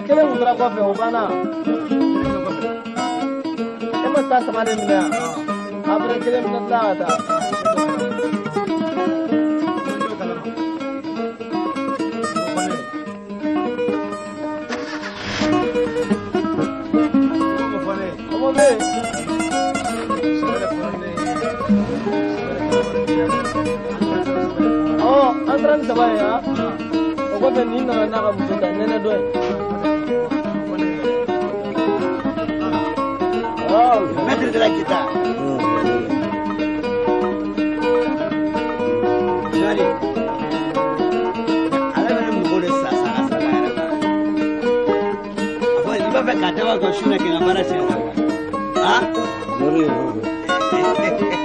kelen mun tora kɔfɛ o banna e ma taa saba de minɛ yan après kelen min tila ka taa Comment bɛ an taara ni saba ye o kɔfɛ nin nana n'a ka muso ta nɛnɛ dɔ ye maître de la guitare jari ala bɛ mɔgɔ de sa sa ka sara yɛrɛ baara a fɔ i b'a fɛ ka taa wa ka su na kɛ n ka baara tiɲɛ na wa